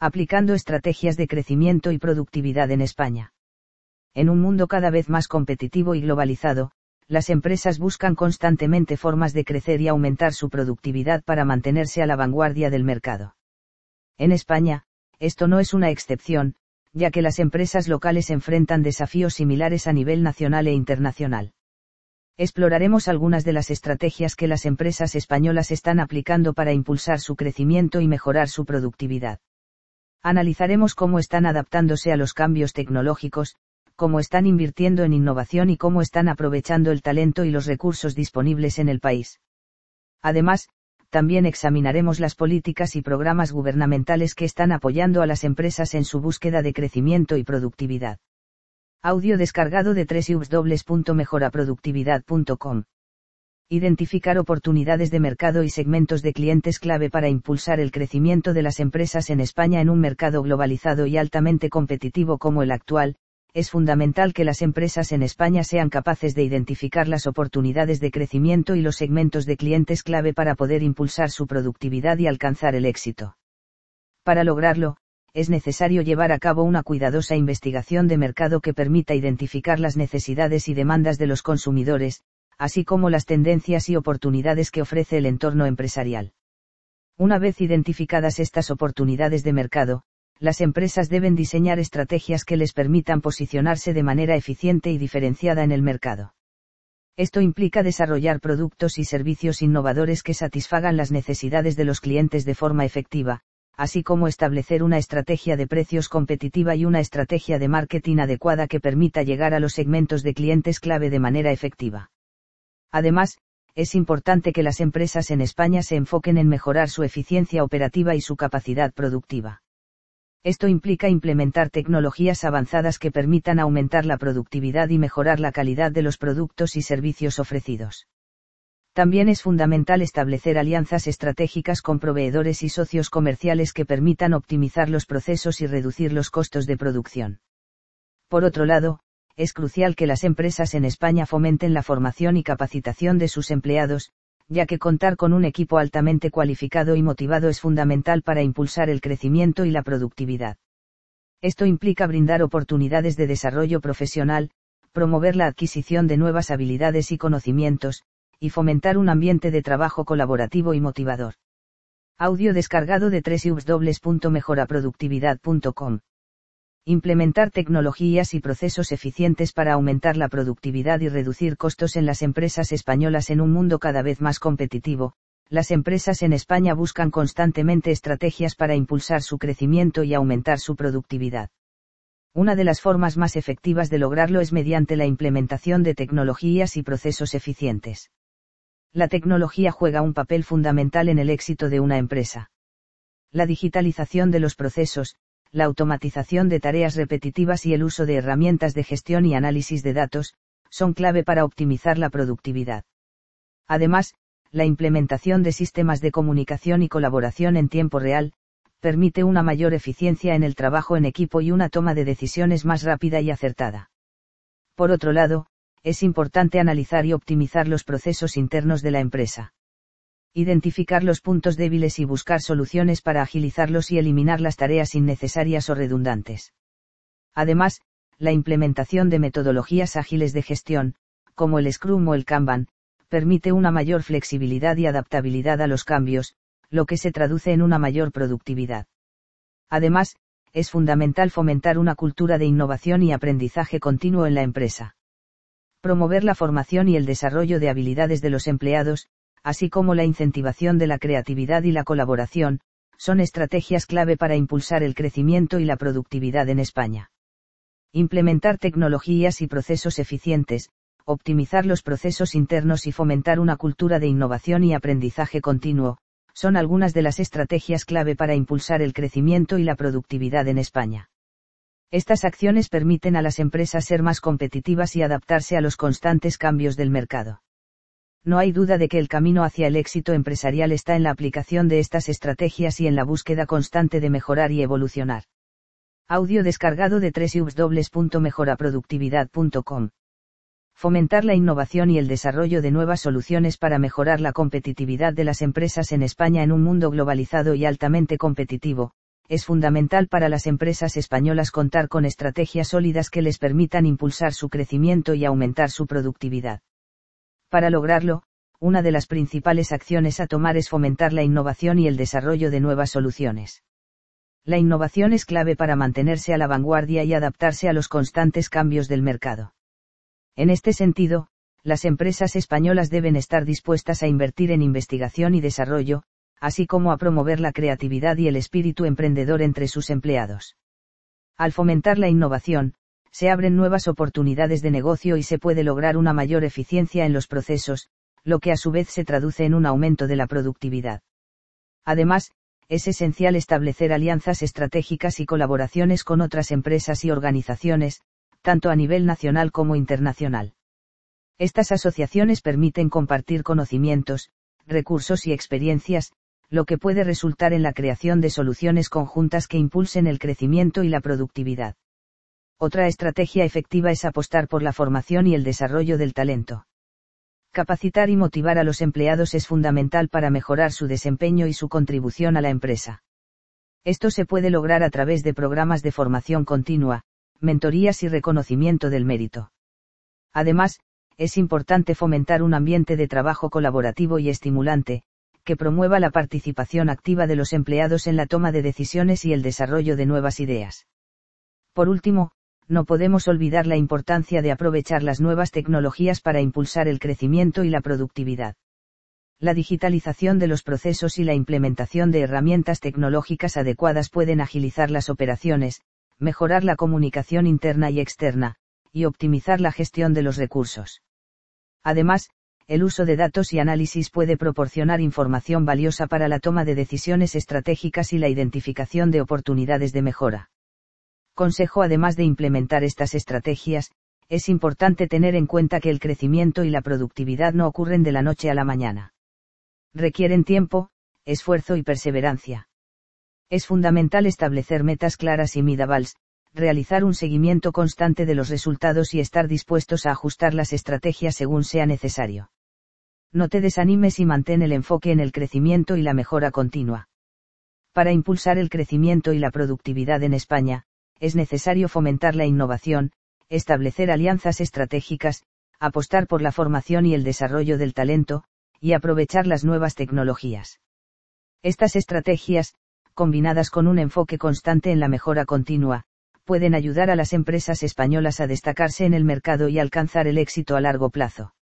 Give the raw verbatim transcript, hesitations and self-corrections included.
Aplicando estrategias de crecimiento y productividad en España. En un mundo cada vez más competitivo y globalizado, las empresas buscan constantemente formas de crecer y aumentar su productividad para mantenerse a la vanguardia del mercado. En España, esto no es una excepción, ya que las empresas locales enfrentan desafíos similares a nivel nacional e internacional. Exploraremos algunas de las estrategias que las empresas españolas están aplicando para impulsar su crecimiento y mejorar su productividad. Analizaremos cómo están adaptándose a los cambios tecnológicos, cómo están invirtiendo en innovación y cómo están aprovechando el talento y los recursos disponibles en el país. Además, también examinaremos las políticas y programas gubernamentales que están apoyando a las empresas en su búsqueda de crecimiento y productividad. Audio descargado de doble u doble u doble u punto mejora productividad punto com. Identificar oportunidades de mercado y segmentos de clientes clave para impulsar el crecimiento de las empresas en España en un mercado globalizado y altamente competitivo como el actual. Es fundamental que las empresas en España sean capaces de identificar las oportunidades de crecimiento y los segmentos de clientes clave para poder impulsar su productividad y alcanzar el éxito. Para lograrlo, es necesario llevar a cabo una cuidadosa investigación de mercado que permita identificar las necesidades y demandas de los consumidores, así como las tendencias y oportunidades que ofrece el entorno empresarial. Una vez identificadas estas oportunidades de mercado, las empresas deben diseñar estrategias que les permitan posicionarse de manera eficiente y diferenciada en el mercado. Esto implica desarrollar productos y servicios innovadores que satisfagan las necesidades de los clientes de forma efectiva, así como establecer una estrategia de precios competitiva y una estrategia de marketing adecuada que permita llegar a los segmentos de clientes clave de manera efectiva. Además, es importante que las empresas en España se enfoquen en mejorar su eficiencia operativa y su capacidad productiva. Esto implica implementar tecnologías avanzadas que permitan aumentar la productividad y mejorar la calidad de los productos y servicios ofrecidos. También es fundamental establecer alianzas estratégicas con proveedores y socios comerciales que permitan optimizar los procesos y reducir los costos de producción. Por otro lado, es crucial que las empresas en España fomenten la formación y capacitación de sus empleados, ya que contar con un equipo altamente cualificado y motivado es fundamental para impulsar el crecimiento y la productividad. Esto implica brindar oportunidades de desarrollo profesional, promover la adquisición de nuevas habilidades y conocimientos, y fomentar un ambiente de trabajo colaborativo y motivador. Audio descargado de doble u doble u doble u punto mejora productividad punto com. Implementar tecnologías y procesos eficientes para aumentar la productividad y reducir costos en las empresas españolas en un mundo cada vez más competitivo. Las empresas en España buscan constantemente estrategias para impulsar su crecimiento y aumentar su productividad. Una de las formas más efectivas de lograrlo es mediante la implementación de tecnologías y procesos eficientes. La tecnología juega un papel fundamental en el éxito de una empresa. La digitalización de los procesos, la automatización de tareas repetitivas y el uso de herramientas de gestión y análisis de datos, son clave para optimizar la productividad. Además, la implementación de sistemas de comunicación y colaboración en tiempo real, permite una mayor eficiencia en el trabajo en equipo y una toma de decisiones más rápida y acertada. Por otro lado, es importante analizar y optimizar los procesos internos de la empresa. Identificar los puntos débiles y buscar soluciones para agilizarlos y eliminar las tareas innecesarias o redundantes. Además, la implementación de metodologías ágiles de gestión, como el Scrum o el Kanban, permite una mayor flexibilidad y adaptabilidad a los cambios, lo que se traduce en una mayor productividad. Además, es fundamental fomentar una cultura de innovación y aprendizaje continuo en la empresa. Promover la formación y el desarrollo de habilidades de los empleados, así como la incentivación de la creatividad y la colaboración, son estrategias clave para impulsar el crecimiento y la productividad en España. Implementar tecnologías y procesos eficientes, optimizar los procesos internos y fomentar una cultura de innovación y aprendizaje continuo, son algunas de las estrategias clave para impulsar el crecimiento y la productividad en España. Estas acciones permiten a las empresas ser más competitivas y adaptarse a los constantes cambios del mercado. No hay duda de que el camino hacia el éxito empresarial está en la aplicación de estas estrategias y en la búsqueda constante de mejorar y evolucionar. Audio descargado de doble u doble u doble u punto mejora productividad punto com. Fomentar la innovación y el desarrollo de nuevas soluciones para mejorar la competitividad de las empresas en España en un mundo globalizado y altamente competitivo, es fundamental para las empresas españolas contar con estrategias sólidas que les permitan impulsar su crecimiento y aumentar su productividad. Para lograrlo, una de las principales acciones a tomar es fomentar la innovación y el desarrollo de nuevas soluciones. La innovación es clave para mantenerse a la vanguardia y adaptarse a los constantes cambios del mercado. En este sentido, las empresas españolas deben estar dispuestas a invertir en investigación y desarrollo, así como a promover la creatividad y el espíritu emprendedor entre sus empleados. Al fomentar la innovación, se abren nuevas oportunidades de negocio y se puede lograr una mayor eficiencia en los procesos, lo que a su vez se traduce en un aumento de la productividad. Además, es esencial establecer alianzas estratégicas y colaboraciones con otras empresas y organizaciones, tanto a nivel nacional como internacional. Estas asociaciones permiten compartir conocimientos, recursos y experiencias, lo que puede resultar en la creación de soluciones conjuntas que impulsen el crecimiento y la productividad. Otra estrategia efectiva es apostar por la formación y el desarrollo del talento. Capacitar y motivar a los empleados es fundamental para mejorar su desempeño y su contribución a la empresa. Esto se puede lograr a través de programas de formación continua, mentorías y reconocimiento del mérito. Además, es importante fomentar un ambiente de trabajo colaborativo y estimulante, que promueva la participación activa de los empleados en la toma de decisiones y el desarrollo de nuevas ideas. Por último, no podemos olvidar la importancia de aprovechar las nuevas tecnologías para impulsar el crecimiento y la productividad. La digitalización de los procesos y la implementación de herramientas tecnológicas adecuadas pueden agilizar las operaciones, mejorar la comunicación interna y externa, y optimizar la gestión de los recursos. Además, el uso de datos y análisis puede proporcionar información valiosa para la toma de decisiones estratégicas y la identificación de oportunidades de mejora. Consejo: además de implementar estas estrategias, es importante tener en cuenta que el crecimiento y la productividad no ocurren de la noche a la mañana. Requieren tiempo, esfuerzo y perseverancia. Es fundamental establecer metas claras y medibles, realizar un seguimiento constante de los resultados y estar dispuestos a ajustar las estrategias según sea necesario. No te desanimes y mantén el enfoque en el crecimiento y la mejora continua. Para impulsar el crecimiento y la productividad en España, es necesario fomentar la innovación, establecer alianzas estratégicas, apostar por la formación y el desarrollo del talento, y aprovechar las nuevas tecnologías. Estas estrategias, combinadas con un enfoque constante en la mejora continua, pueden ayudar a las empresas españolas a destacarse en el mercado y alcanzar el éxito a largo plazo.